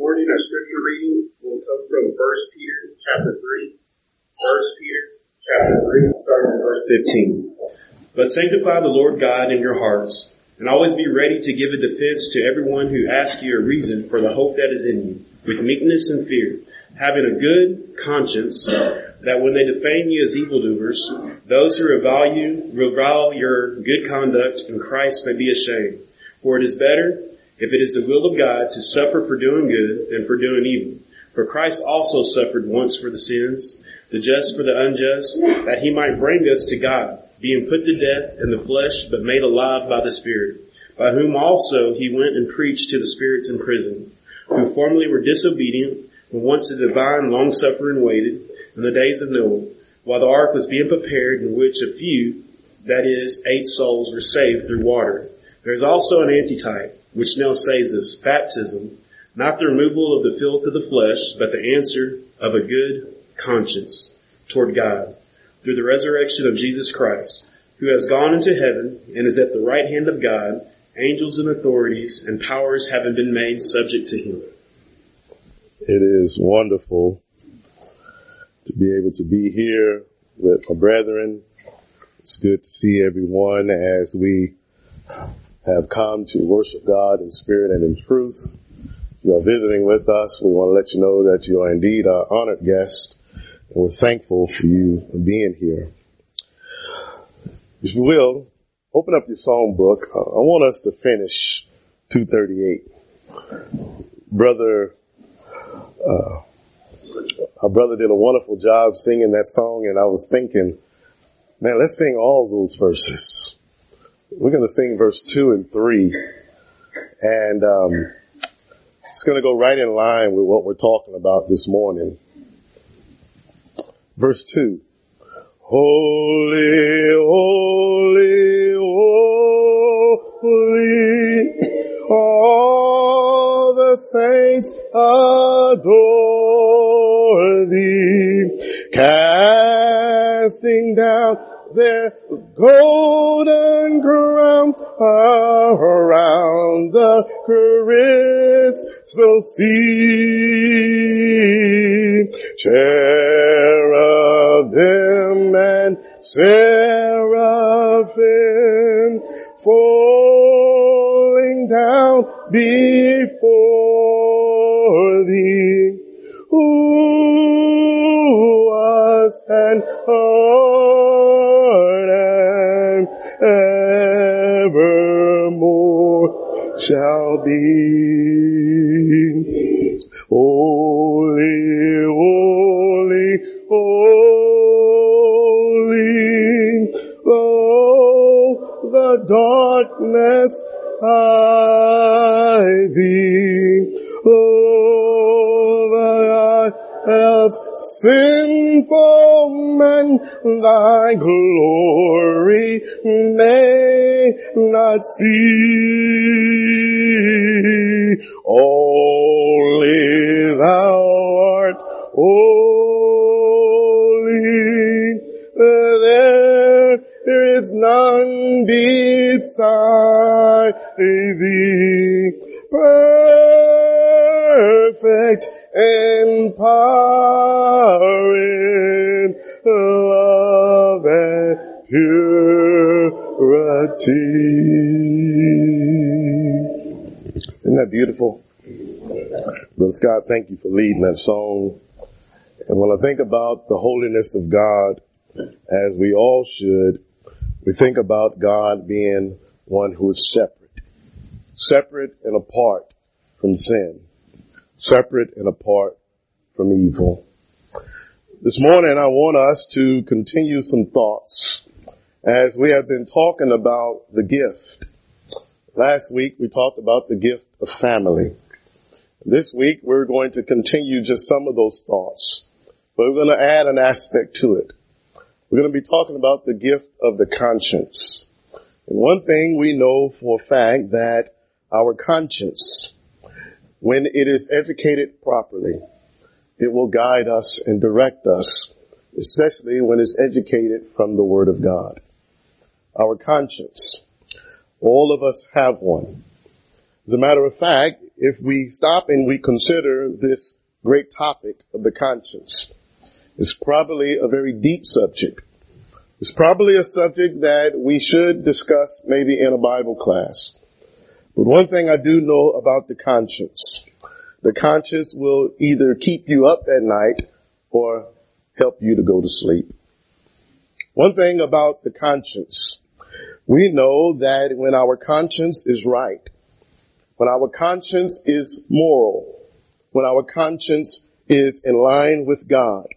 morning, our scripture reading will come from 1 Peter chapter 3. 1 Peter chapter 3, starting at verse 15. But sanctify the Lord God in your hearts, and always be ready to give a defense to everyone who asks you a reason for the hope that is in you, with meekness and fear, having a good conscience, that when they defame you as evildoers, those who revile your good conduct in Christ may be ashamed. For it is better, if it is the will of God, to suffer for doing good than for doing evil. For Christ also suffered once for the sins, the just for the unjust, that he might bring us to God, being put to death in the flesh, but made alive by the Spirit, by whom also he went and preached to the spirits in prison, who formerly were disobedient, when once the divine long-suffering waited in the days of Noah, while the ark was being prepared, in which a few, that is, 8 souls, were saved through water. There is also an antitype, which now saves us, baptism, not the removal of the filth of the flesh, but the answer of a good conscience toward God, through the resurrection of Jesus Christ, who has gone into heaven and is at the right hand of God, angels and authorities and powers having been made subject to him. It is wonderful to be able to be here with my brethren. It's good to see everyone as we have come to worship God in spirit and in truth. If you are visiting with us, we want to let you know that you are indeed our honored guest, and we're thankful for you being here. If you will, open up your song book. I want us to finish 238. Our brother did a wonderful job singing that song, and I was thinking, man, let's sing all those verses. We're going to sing verse 2 and 3, and it's going to go right in line with what we're talking about this morning. Verse 2. Holy, holy, holy, all the saints adore thee, casting down their golden crown around the crystal sea. Cherubim and seraphim falling down before thee. Who was and and evermore shall be. Holy, holy, holy, though the darkness hide thee, oh, the of sinful men thy glory may not see. Only thou art holy. There is none beside thee. Perfect in power, in love and purity. Isn't that beautiful? Brother Scott, thank you for leading that song. And when I think about the holiness of God, as we all should, we think about God being one who is separate and apart from sin, separate and apart from evil. This morning I want us to continue some thoughts as we have been talking about the gift. Last week we talked about the gift of family. This week we're going to continue just some of those thoughts, but we're going to add an aspect to it. We're going to be talking about the gift of the conscience. And one thing we know for a fact, that our conscience, when it is educated properly, it will guide us and direct us, especially when it's educated from the Word of God. Our conscience, all of us have one. As a matter of fact, if we stop and we consider this great topic of the conscience. It's probably a very deep subject. It's probably a subject that we should discuss maybe in a Bible class. But one thing I do know about the conscience will either keep you up at night or help you to go to sleep. One thing about the conscience, we know that when our conscience is right, when our conscience is moral, when our conscience is in line with God,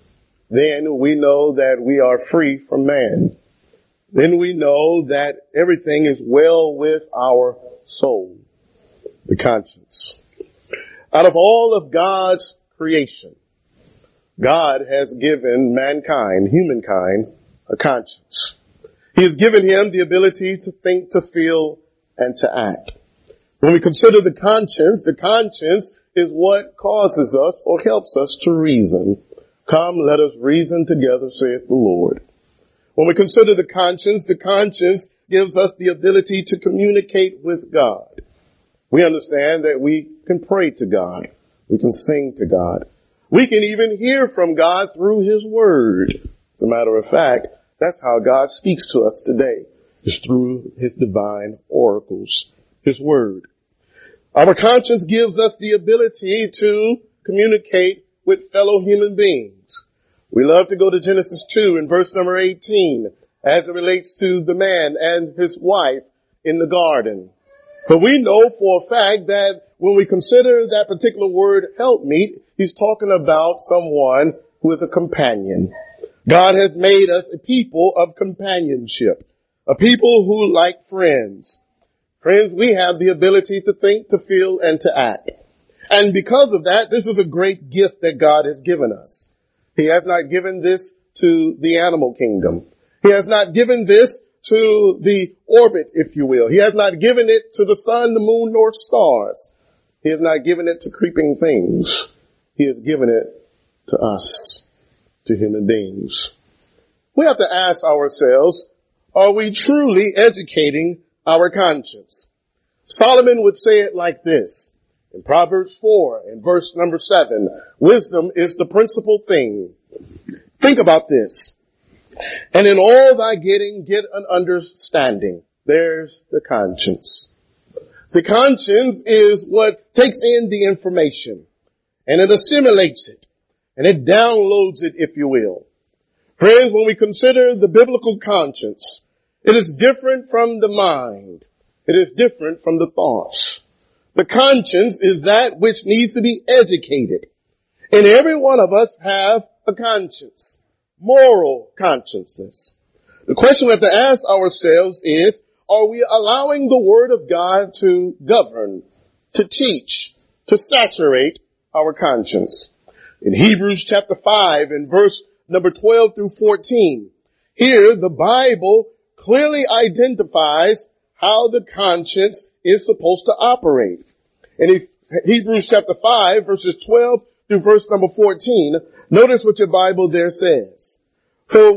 then we know that we are free from man. Then we know that everything is well with our soul, the conscience. Out of all of God's creation, God has given mankind, humankind, a conscience. He has given him the ability to think, to feel, and to act. When we consider the conscience is what causes us or helps us to reason. Come, let us reason together, saith the Lord. When we consider the conscience gives us the ability to communicate with God. We understand that we can pray to God. We can sing to God. We can even hear from God through His Word. As a matter of fact, that's how God speaks to us today, is through His divine oracles, His Word. Our conscience gives us the ability to communicate with fellow human beings. We love to go to Genesis 2 in verse number 18 as it relates to the man and his wife in the garden. But we know for a fact that when we consider that particular word helpmeet, he's talking about someone who is a companion. God has made us a people of companionship, a people who like friends. Friends, we have the ability to think, to feel, and to act. And because of that, this is a great gift that God has given us. He has not given this to the animal kingdom. He has not given this to the orbit, if you will. He has not given it to the sun, the moon, nor stars. He has not given it to creeping things. He has given it to us, to human beings. We have to ask ourselves, are we truly educating our conscience? Solomon would say it like this. In Proverbs 4, in verse number 7, wisdom is the principal thing. Think about this. And in all thy getting, get an understanding. There's the conscience. The conscience is what takes in the information, and it assimilates it, and it downloads it, if you will. Friends, when we consider the biblical conscience, it is different from the mind. It is different from the thoughts. The conscience is that which needs to be educated. And every one of us have a conscience, moral consciousness. The question we have to ask ourselves is, are we allowing the Word of God to govern, to teach, to saturate our conscience? In Hebrews chapter 5 and verse number 12 through 14, here the Bible clearly identifies how the conscience is supposed to operate. In Hebrews chapter 5 verses 12 through verse number 14, notice what your Bible there says. For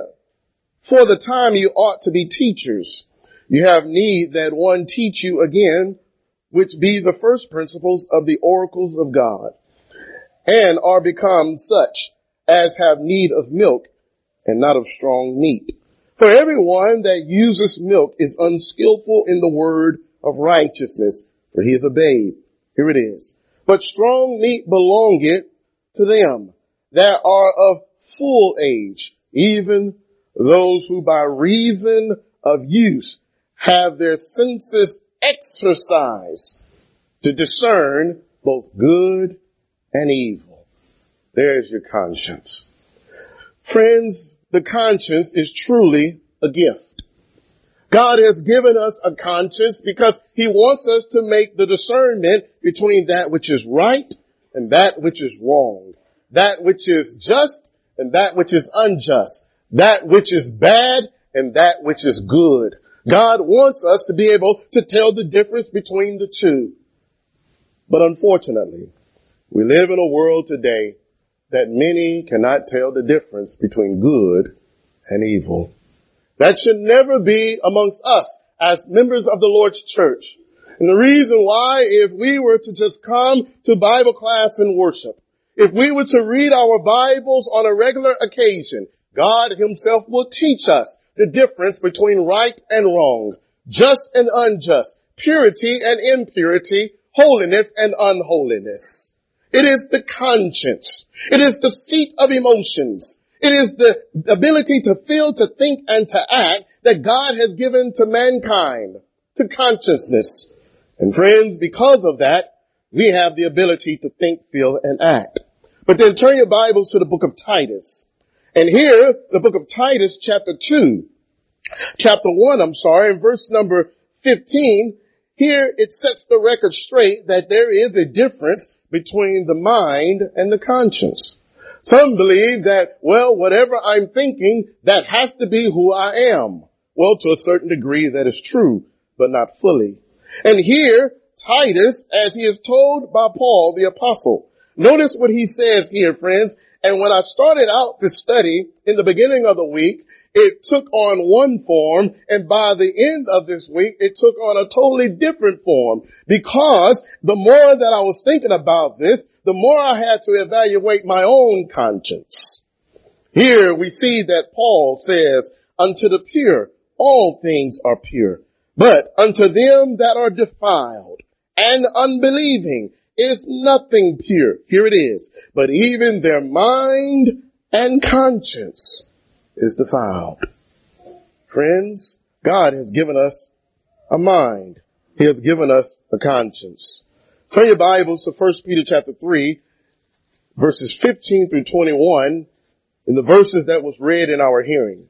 the time you ought to be teachers, you have need that one teach you again, which be the first principles of the oracles of God, and are become such as have need of milk and not of strong meat. For everyone that uses milk is unskillful in the word of righteousness, for he is a babe. Here it is. But strong meat belongeth to them that are of full age, even those who by reason of use have their senses exercised to discern both good and evil. There's your conscience. Friends, the conscience is truly a gift. God has given us a conscience because He wants us to make the discernment between that which is right and that which is wrong, that which is just and that which is unjust, that which is bad and that which is good. God wants us to be able to tell the difference between the two. But unfortunately, we live in a world today that many cannot tell the difference between good and evil. That should never be amongst us as members of the Lord's church. And the reason why, if we were to just come to Bible class and worship, if we were to read our Bibles on a regular occasion, God himself will teach us the difference between right and wrong, just and unjust, purity and impurity, holiness and unholiness. It is the conscience. It is the seat of emotions. It is the ability to feel, to think, and to act that God has given to mankind, to consciousness. And friends, because of that, we have the ability to think, feel, and act. But then turn your Bibles to the book of Titus. And here, the book of Titus, chapter 1, in verse number 15, here it sets the record straight that there is a difference between the mind and the conscience. Some believe that, well, whatever I'm thinking, that has to be who I am. Well, to a certain degree that is true, but not fully. And here, Titus, as he is told by Paul the apostle, notice what he says here, friends. And when I started out this study in the beginning of the week, it took on one form, and by the end of this week, it took on a totally different form, because the more that I was thinking about this, the more I had to evaluate my own conscience. Here we see that Paul says, unto the pure, all things are pure, but unto them that are defiled and unbelieving is nothing pure. Here it is. But even their mind and conscience is defiled. Friends, God has given us a mind. He has given us a conscience. Turn your Bibles to 1 Peter chapter 3, verses 15 through 21, in the verses that was read in our hearing.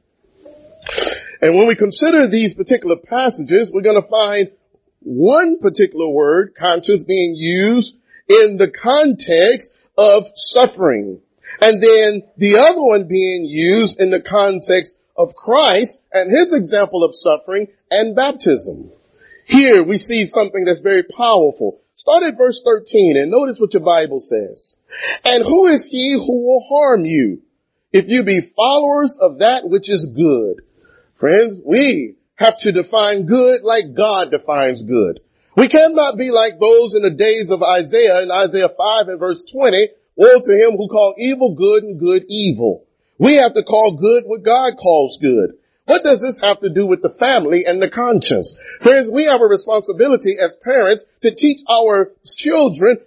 And when we consider these particular passages, we're going to find one particular word, conscience, being used in the context of suffering. And then the other one being used in the context of Christ and his example of suffering and baptism. Here we see something that's very powerful. Start at verse 13 and notice what your Bible says. And who is he who will harm you if you be followers of that which is good? Friends, we have to define good like God defines good. We cannot be like those in the days of Isaiah in Isaiah 5 and verse 20. Woe to him who called evil good and good evil. We have to call good what God calls good. What does this have to do with the family and the conscience? Friends, we have a responsibility as parents to teach our children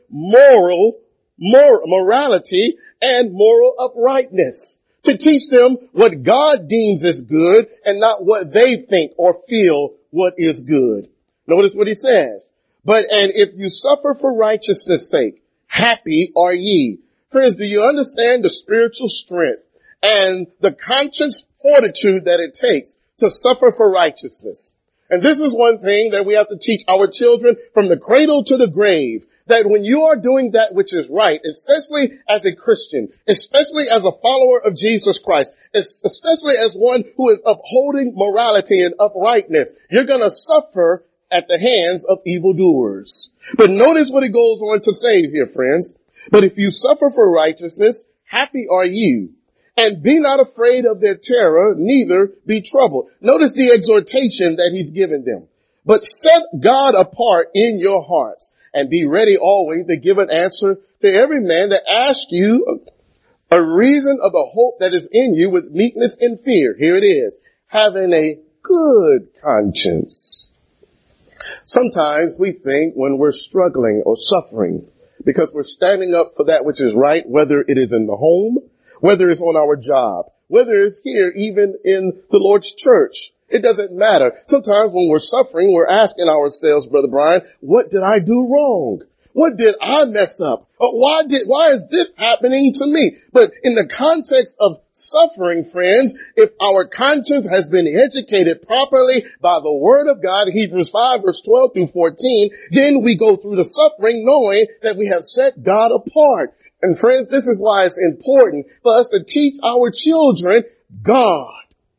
morality and moral uprightness. To teach them what God deems as good and not what they think or feel what is good. Notice what he says. And if you suffer for righteousness' sake, happy are ye. Friends, do you understand the spiritual strength and the conscience fortitude that it takes to suffer for righteousness? And this is one thing that we have to teach our children from the cradle to the grave, that when you are doing that which is right, especially as a Christian, especially as a follower of Jesus Christ, especially as one who is upholding morality and uprightness, you're going to suffer at the hands of evildoers. But notice what he goes on to say here, friends. But if you suffer for righteousness, happy are you. And be not afraid of their terror, neither be troubled. Notice the exhortation that he's given them. But set God apart in your hearts, and be ready always to give an answer to every man that asks you a reason of the hope that is in you with meekness and fear. Here it is. Having a good conscience. Sometimes we think when we're struggling or suffering because we're standing up for that which is right, whether it is in the home, whether it's on our job, whether it's here even in the Lord's church. It doesn't matter. Sometimes when we're suffering, we're asking ourselves, Brother Brian, what did I do wrong? What did I mess up? Why is this happening to me? But in the context of suffering, friends, if our conscience has been educated properly by the Word of God, Hebrews 5 verse 12 through 14, then we go through the suffering knowing that we have set God apart. And friends, this is why it's important for us to teach our children God.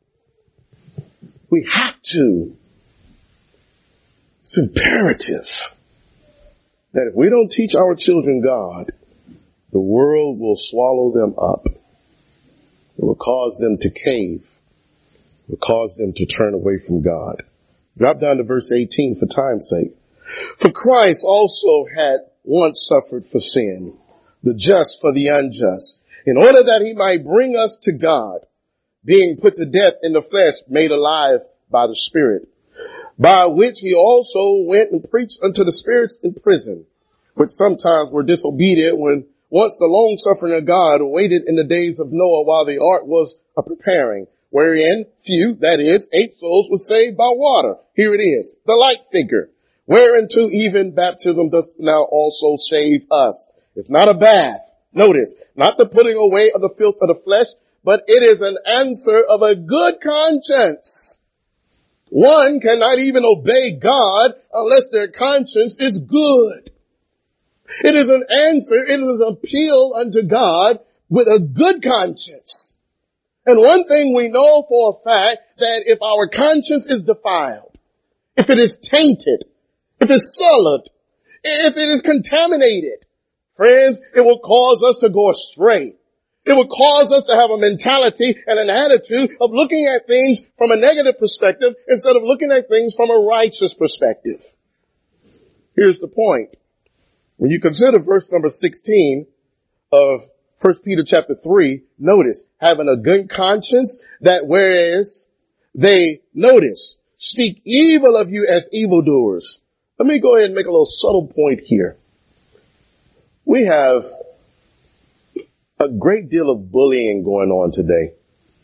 We have to. It's imperative that if we don't teach our children God, the world will swallow them up. It will cause them to cave. It will cause them to turn away from God. Drop down to verse 18 for time's sake. For Christ also had once suffered for sin, the just for the unjust, in order that he might bring us to God, being put to death in the flesh, made alive by the Spirit, by which he also went and preached unto the spirits in prison, which sometimes were disobedient when once the long suffering of God waited in the days of Noah while the ark was a preparing, wherein few, that is, 8 souls, were saved by water. Here it is, the like figure, whereunto even baptism does now also save us. It's not a bath. Notice, not the putting away of the filth of the flesh, but it is an answer of a good conscience. One cannot even obey God unless their conscience is good. It is an answer, it is an appeal unto God with a good conscience. And one thing we know for a fact, that if our conscience is defiled, if it is tainted, if it's sullied, if it is contaminated, friends, it will cause us to go astray. It will cause us to have a mentality and an attitude of looking at things from a negative perspective instead of looking at things from a righteous perspective. Here's the point. When you consider verse number 16 of 1 Peter chapter 3, notice, having a good conscience, that whereas they, notice, speak evil of you as evildoers. Let me go ahead and make a little subtle point here. We have a great deal of bullying going on today.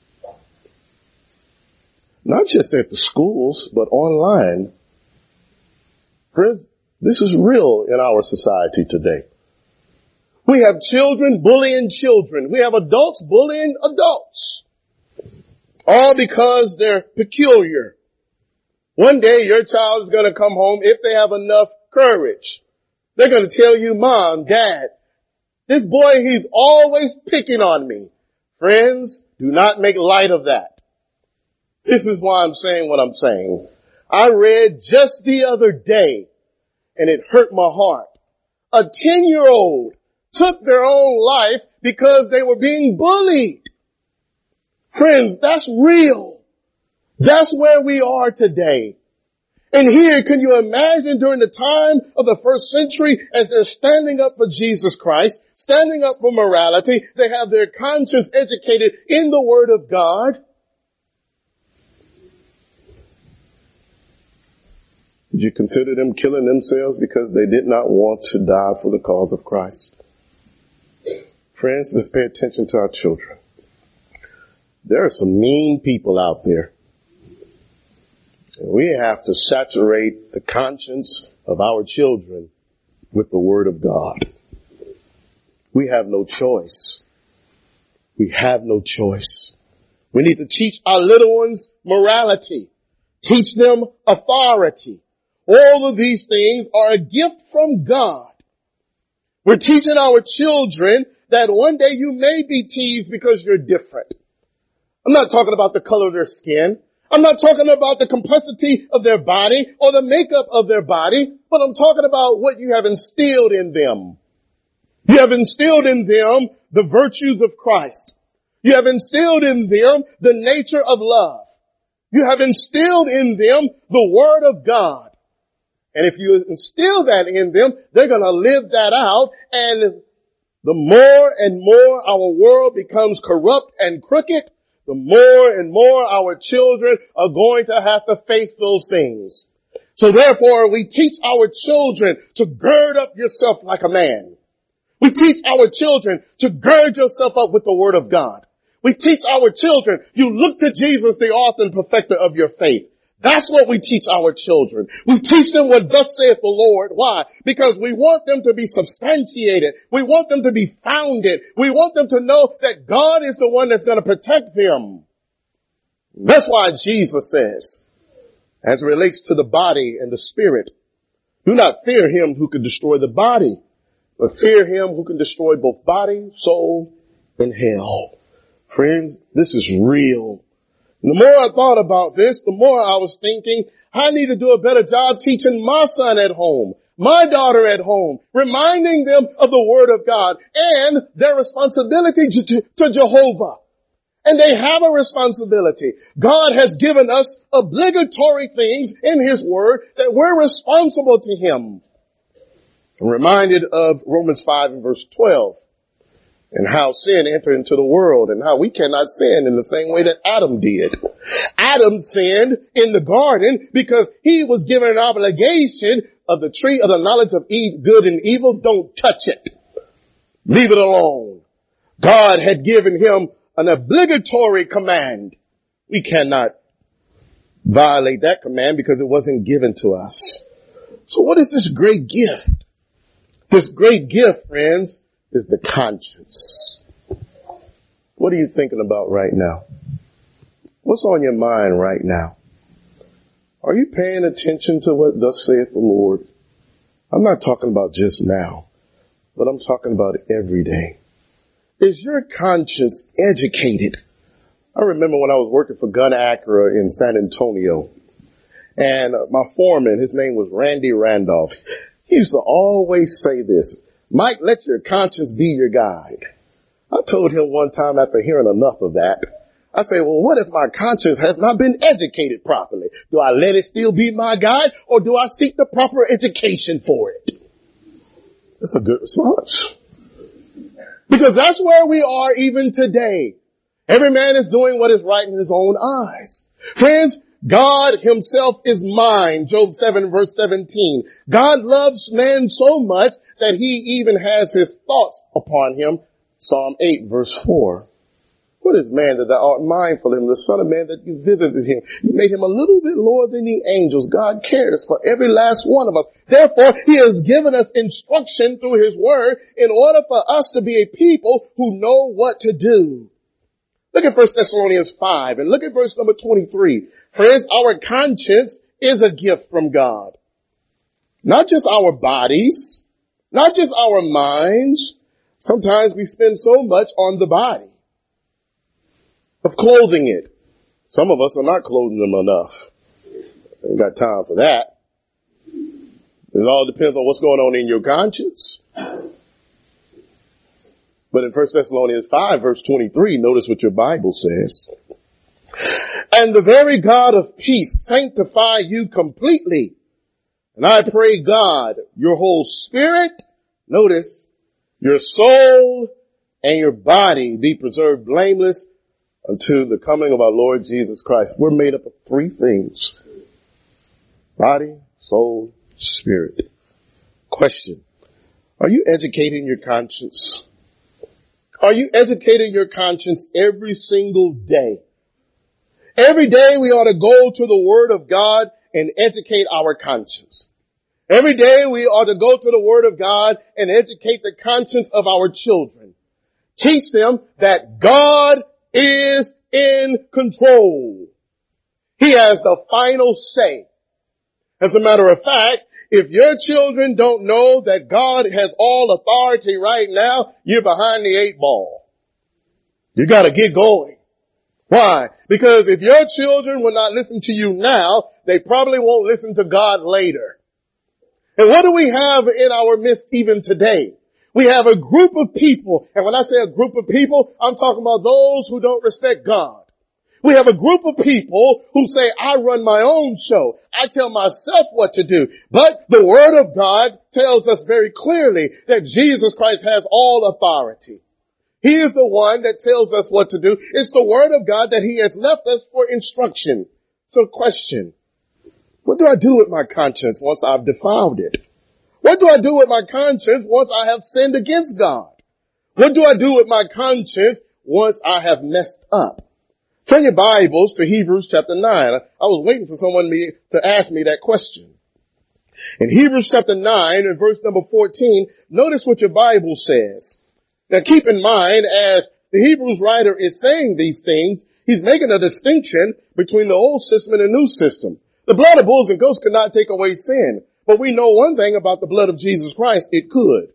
Not just at the schools, but online. Friends, this is real in our society today. We have children bullying children. We have adults bullying adults. All because they're peculiar. One day your child is going to come home, if they have enough courage. They're going to tell you, Mom, Dad, this boy, he's always picking on me. Friends, do not make light of that. This is why I'm saying what I'm saying. I read just the other day, and it hurt my heart. A 10-year-old took their own life because they were being bullied. Friends, that's real. That's where we are today. And here, can you imagine during the time of the first century, as they're standing up for Jesus Christ, standing up for morality, they have their conscience educated in the Word of God. Did you consider them killing themselves because they did not want to die for the cause of Christ? Friends, let's pay attention to our children. There are some mean people out there. We have to saturate the conscience of our children with the Word of God. We have no choice. We have no choice. We need to teach our little ones morality. Teach them authority. All of these things are a gift from God. We're teaching our children that one day you may be teased because you're different. I'm not talking about the color of their skin. I'm not talking about the complexity of their body or the makeup of their body, but I'm talking about what you have instilled in them. You have instilled in them the virtues of Christ. You have instilled in them the nature of love. You have instilled in them the Word of God. And if you instill that in them, they're going to live that out. And the more and more our world becomes corrupt and crooked, the more and more our children are going to have to face those things. So therefore, we teach our children to gird up yourself like a man. We teach our children to gird yourself up with the Word of God. We teach our children, you look to Jesus, the author and perfecter of your faith. That's what we teach our children. We teach them what thus saith the Lord. Why? Because we want them to be substantiated. We want them to be founded. We want them to know that God is the one that's going to protect them. That's why Jesus says, as it relates to the body and the spirit, do not fear him who can destroy the body, but fear him who can destroy both body, soul, and hell. Friends, this is real. And the more I thought about this, the more I was thinking, I need to do a better job teaching my son at home, my daughter at home, reminding them of the Word of God and their responsibility to Jehovah And they have a responsibility. God has given us obligatory things in his word that we're responsible to him. I'm reminded of Romans 5 and verse 12 and how sin entered into the world and how we cannot sin in the same way that Adam did. Adam sinned in the garden because he was given an obligation of the tree of the knowledge of good and evil. Don't touch it. Leave it alone. God had given him an obligatory command. We cannot violate that command because it wasn't given to us. So what is this great gift? This great gift, friends, is the conscience. What are you thinking about right now? What's on your mind right now? Are you paying attention to what thus saith the Lord? I'm not talking about just now, but I'm talking about every day. Is your conscience educated? I remember when I was working for Gun Acura in San Antonio, and my foreman, his name was Randy Randolph. He used to always say this, Mike, let your conscience be your guide. I told him one time after hearing enough of that, I said, well, what if my conscience has not been educated properly? Do I let it still be my guide, or do I seek the proper education for it? That's a good response. Because that's where we are even today. Every man is doing what is right in his own eyes. Friends, God himself is mine. Job 7 verse 17. God loves man so much that he even has his thoughts upon him. Psalm 8 verse 4. What is man that thou art mindful of him? The son of man that you visited him. You made him a little bit lower than the angels. God cares for every last one of us. Therefore, he has given us instruction through his word in order for us to be a people who know what to do. Look at 1 Thessalonians 5 and look at verse number 23. Friends, our conscience is a gift from God. Not just our bodies, not just our minds. Sometimes we spend so much on the body of clothing it. Some of us are not clothing them enough. Ain't got time for that. It all depends on what's going on in your conscience. But in 1 Thessalonians 5 verse 23, notice what your Bible says. And the very God of peace sanctify you completely. And I pray God, your whole spirit, notice, your soul and your body be preserved blameless unto the coming of our Lord Jesus Christ. We're made up of three things. Body, soul, spirit. Question. Are you educating your conscience? Are you educating your conscience every single day? Every day we ought to go to the Word of God and educate our conscience. Every day we ought to go to the Word of God and educate the conscience of our children. Teach them that God is in control. He has the final say. As a matter of fact, if your children don't know that God has all authority right now, you're behind the eight ball. You gotta get going. Why? Because if your children will not listen to you now, they probably won't listen to God later. And what do we have in our midst even today? We have a group of people, and when I say a group of people, I'm talking about those who don't respect God. We have a group of people who say, I run my own show. I tell myself what to do. But the Word of God tells us very clearly that Jesus Christ has all authority. He is the one that tells us what to do. It's the Word of God that He has left us for instruction. So question, what do I do with my conscience once I've defiled it? What do I do with my conscience once I have sinned against God? What do I do with my conscience once I have messed up? Turn your Bibles to Hebrews chapter 9. I was waiting for someone to ask me that question. In Hebrews chapter 9 and verse number 14, notice what your Bible says. Now keep in mind, as the Hebrews writer is saying these things, he's making a distinction between the old system and the new system. The blood of bulls and goats could not take away sin. But we know one thing about the blood of Jesus Christ, it could.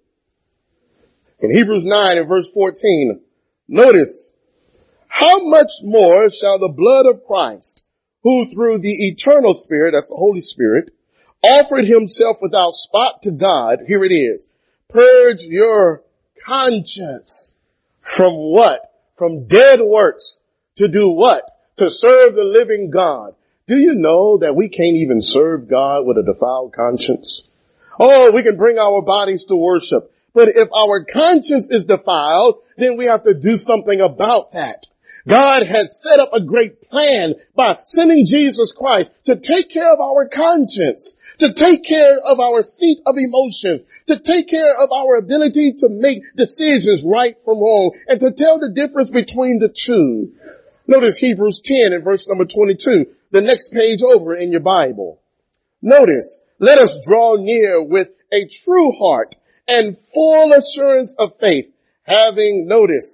In Hebrews 9 and verse 14, notice, how much more shall the blood of Christ, who through the eternal Spirit, that's the Holy Spirit, offered himself without spot to God, here it is, purge your conscience from what? From dead works To do what? To serve the living God. Do you know that we can't even serve God with a defiled conscience? Oh, we can bring our bodies to worship. But if our conscience is defiled, then we have to do something about that. God had set up a great plan by sending Jesus Christ to take care of our conscience, to take care of our seat of emotions, to take care of our ability to make decisions right from wrong, and to tell the difference between the two. Notice Hebrews 10 and verse number 22, the next page over in your Bible. Notice, let us draw near with a true heart and full assurance of faith, having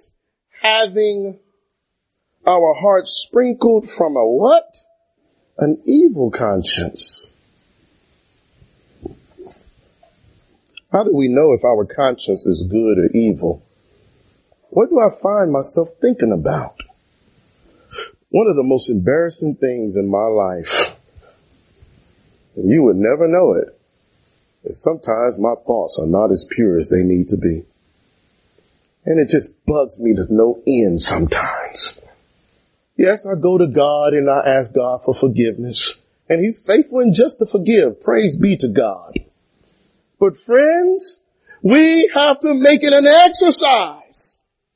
our hearts sprinkled from a what? An evil conscience. How do we know if our conscience is good or evil? What do I find myself thinking about? One of the most embarrassing things in my life, and you would never know it, is sometimes my thoughts are not as pure as they need to be. And it just bugs me to no end sometimes. Yes, I go to God and I ask God for forgiveness. And He's faithful and just to forgive. Praise be to God. But friends, we have to make it an exercise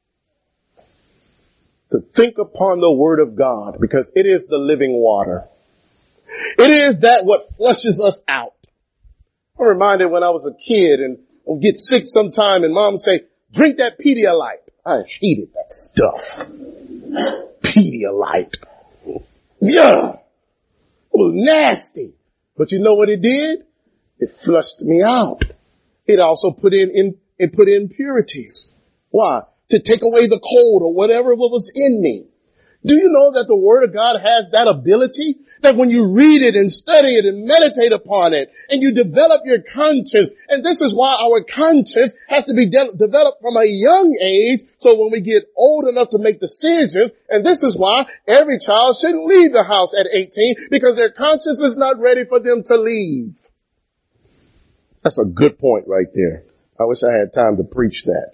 to think upon the Word of God, because it is the living water. It is that what flushes us out. I'm reminded when I was a kid and I would get sick sometime and Mom would say, drink that Pedialyte. I hated that stuff. Pedialyte. Yeah. It was nasty. But you know what it did? It flushed me out. It also put in impurities. Why? To take away the cold or whatever was in me. Do you know that the Word of God has that ability? That when you read it and study it and meditate upon it and you develop your conscience, and this is why our conscience has to be developed from a young age, so when we get old enough to make decisions, and this is why every child shouldn't leave the house at 18, because their conscience is not ready for them to leave. That's a good point right there. I wish I had time to preach that.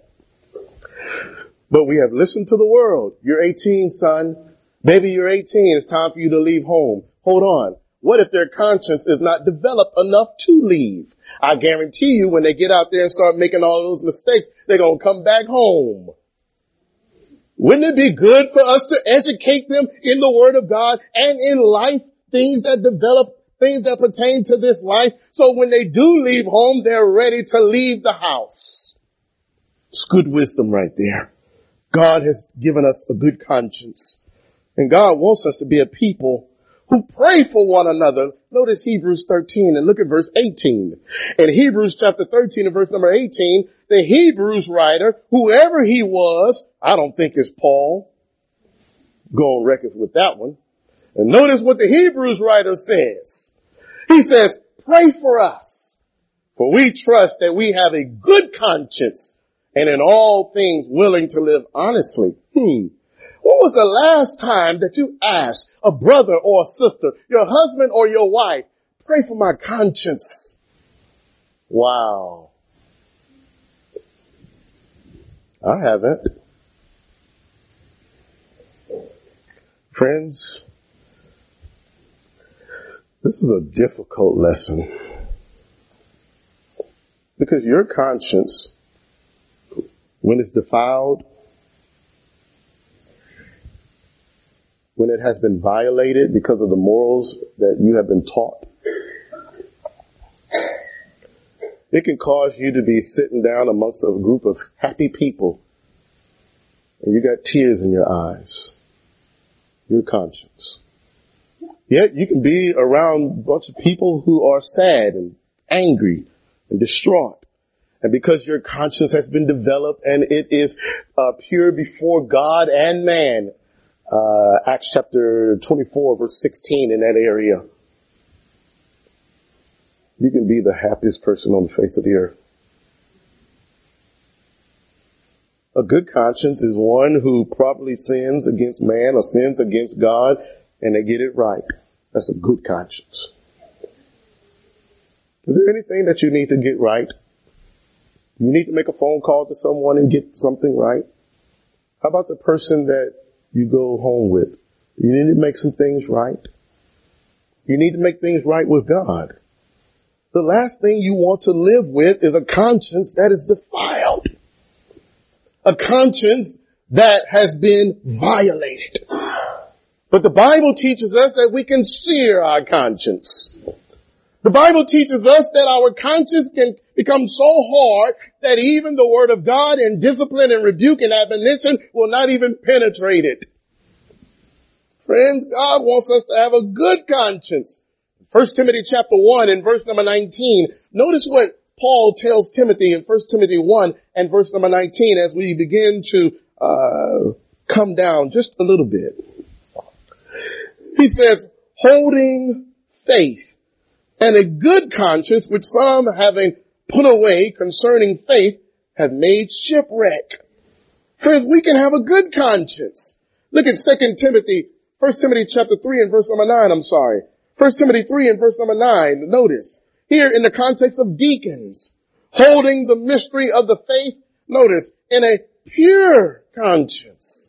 But we have listened to the world. You're 18, son. Baby, you're 18. It's time for you to leave home. Hold on. What if their conscience is not developed enough to leave? I guarantee you when they get out there and start making all those mistakes, they're going to come back home. Wouldn't it be good for us to educate them in the Word of God and in life, things that develop, things that pertain to this life, so when they do leave home, they're ready to leave the house? It's good wisdom right there. God has given us a good conscience. And God wants us to be a people who pray for one another. Notice Hebrews 13 and look at verse 18. In Hebrews chapter 13 and verse number 18, the Hebrews writer, whoever he was, I don't think it's Paul. Go on record with that one. And notice what the Hebrews writer says. He says, pray for us, for we trust that we have a good conscience and in all things willing to live honestly. When was the last time that you asked a brother or a sister, your husband or your wife, pray for my conscience? Wow. I haven't. Friends, this is a difficult lesson, because your conscience, when it's defiled, when it has been violated because of the morals that you have been taught, it can cause you to be sitting down amongst a group of happy people and you got tears in your eyes. Your conscience. Yet you can be around a bunch of people who are sad and angry and distraught. And because your conscience has been developed and it is pure before God and man, Acts chapter 24 verse 16 in that area, you can be the happiest person on the face of the earth. A good conscience is one who probably sins against man or sins against God and they get it right. That's a good conscience. Is there anything that you need to get right? You need to make a phone call to someone and get something right? How about the person that you go home with. You need to make some things right. You need to make things right with God. The last thing you want to live with is a conscience that is defiled. A conscience that has been violated. But the Bible teaches us that we can sear our conscience. The Bible teaches us that our conscience can become so hard that even the word of God and discipline and rebuke and admonition will not even penetrate it. Friends, God wants us to have a good conscience. 1 Timothy chapter 1 and verse number 19. Notice what Paul tells Timothy in 1 Timothy 1 and verse number 19 as we begin to come down just a little bit. He says, holding faith and a good conscience, which some having put away concerning faith have made shipwreck. Friends, we can have a good conscience. Look at 1 Timothy chapter 3 and verse number 9, 1 Timothy 3 and verse number 9. Notice, here in the context of deacons, holding the mystery of the faith, notice, in a pure conscience.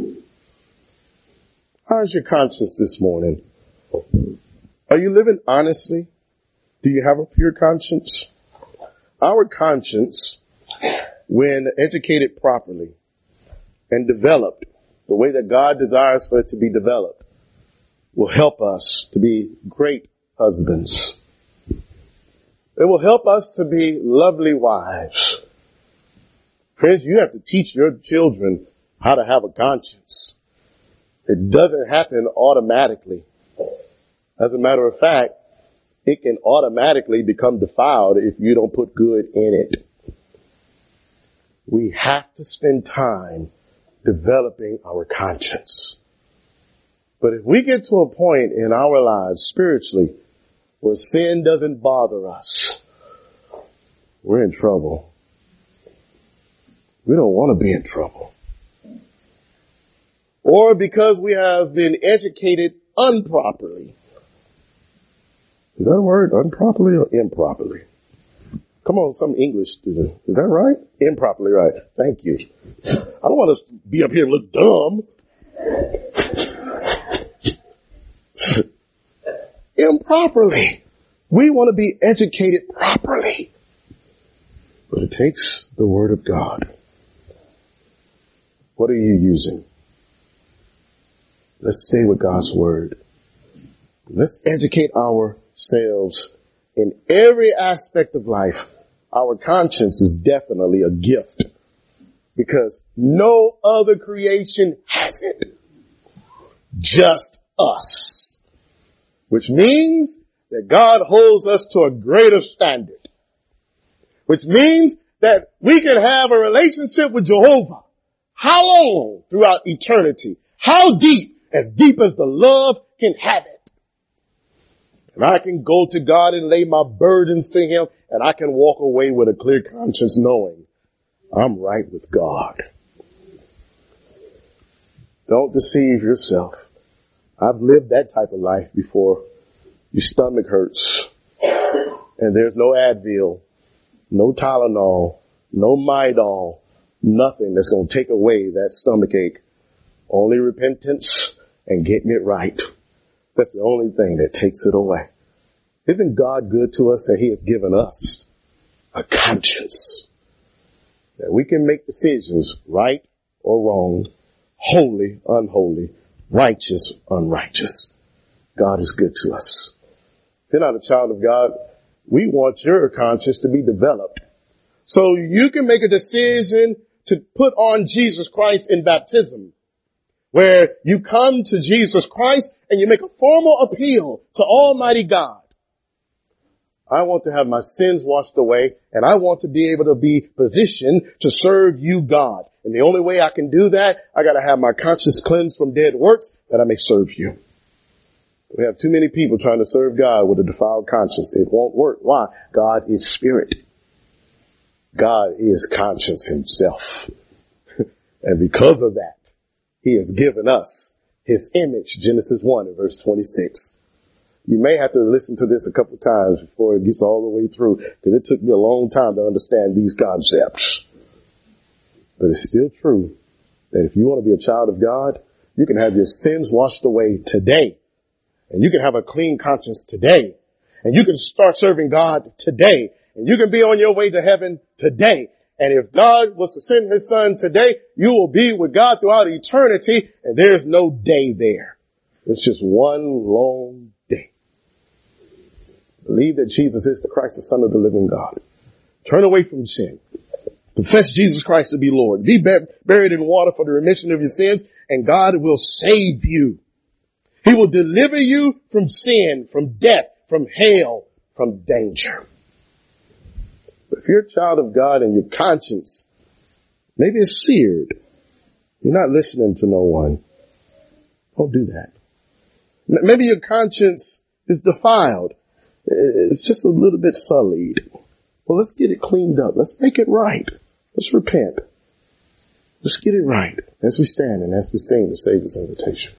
How's your conscience this morning? Are you living honestly? Do you have a pure conscience? Our conscience, when educated properly and developed the way that God desires for it to be developed, will help us to be great husbands. It will help us to be lovely wives. Friends, you have to teach your children how to have a conscience. It doesn't happen automatically. As a matter of fact, it can automatically become defiled if you don't put good in it. We have to spend time developing our conscience. But if we get to a point in our lives spiritually where sin doesn't bother us, we're in trouble. We don't want to be in trouble. Or because we have been educated improperly. Is that a word? Improperly or improperly? Come on, some English student. Is that right? Improperly right. Thank you. I don't want to be up here and look dumb. Improperly. We want to be educated properly. But it takes the word of God. What are you using? Let's stay with God's word. Let's educate ourselves in every aspect of life. Our conscience is definitely a gift because no other creation has it. Just us. Which means that God holds us to a greater standard. Which means that we can have a relationship with Jehovah. How long? Throughout eternity. How deep? As deep as the love can have it. And I can go to God and lay my burdens to him, and I can walk away with a clear conscience knowing I'm right with God. Don't deceive yourself. I've lived that type of life before. Your stomach hurts, and there's no Advil, no Tylenol, no Midol, nothing that's going to take away that stomach ache. Only repentance and getting it right. That's the only thing that takes it away. Isn't God good to us that he has given us a conscience? That we can make decisions right or wrong, holy, unholy, righteous, unrighteous. God is good to us. If you're not a child of God, we want your conscience to be developed. So you can make a decision to put on Jesus Christ in baptism, where you come to Jesus Christ and you make a formal appeal to Almighty God. I want to have my sins washed away, and I want to be able to be positioned to serve you, God. And the only way I can do that, I got to have my conscience cleansed from dead works that I may serve you. We have too many people trying to serve God with a defiled conscience. It won't work. Why? God is spirit. God is conscience himself. And because of that, he has given us his image, Genesis 1 and verse 26. You may have to listen to this a couple of times before it gets all the way through, because it took me a long time to understand these concepts. But it's still true that if you want to be a child of God, You can have your sins washed away today. And you can have a clean conscience today. And you can start serving God today. And you can be on your way to heaven today. And if God was to send his son today, you will be with God throughout eternity. And there's no day there. It's just one long day. Believe that Jesus is the Christ, the Son of the living God. Turn away from sin. Confess Jesus Christ to be Lord. Be buried in water for the remission of your sins, and God will save you. He will deliver you from sin, from death, from hell, from danger. But if you're a child of God and your conscience, maybe it's seared, you're not listening to no one, don't do that. Maybe your conscience is defiled. It's just a little bit sullied. Well, let's get it cleaned up. Let's make it right. Let's repent. Let's get it right as we stand and as we sing the Savior's invitation.